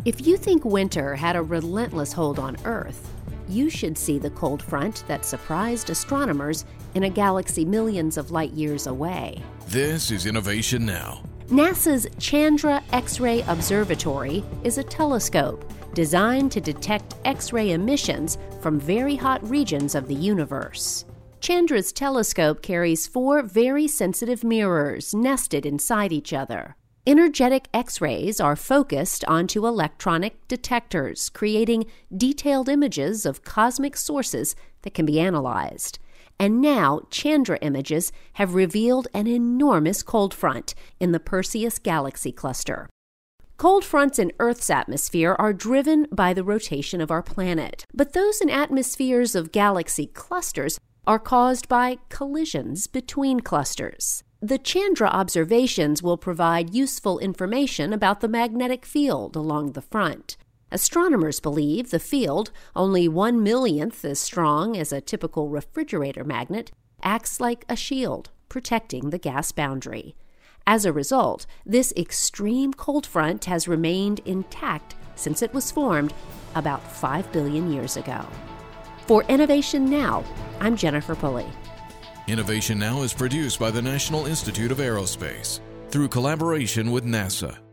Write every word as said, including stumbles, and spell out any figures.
If you think winter had a relentless hold on Earth, you should see the cold front that surprised astronomers in a galaxy millions of light years away. This is Innovation Now. NASA's Chandra X-ray Observatory is a telescope designed to detect X-ray emissions from very hot regions of the universe. Chandra's telescope carries four very sensitive mirrors nested inside each other. Energetic X-rays are focused onto electronic detectors, creating detailed images of cosmic sources that can be analyzed. And now, Chandra images have revealed an enormous cold front in the Perseus galaxy cluster. Cold fronts in Earth's atmosphere are driven by the rotation of our planet, but those in atmospheres of galaxy clusters are caused by collisions between clusters. The Chandra observations will provide useful information about the magnetic field along the front. Astronomers believe the field, only one millionth as strong as a typical refrigerator magnet, acts like a shield, protecting the gas boundary. As a result, this extreme cold front has remained intact since it was formed about five billion years ago. For Innovation Now, I'm Jennifer Pulley. Innovation Now is produced by the National Institute of Aerospace through collaboration with NASA.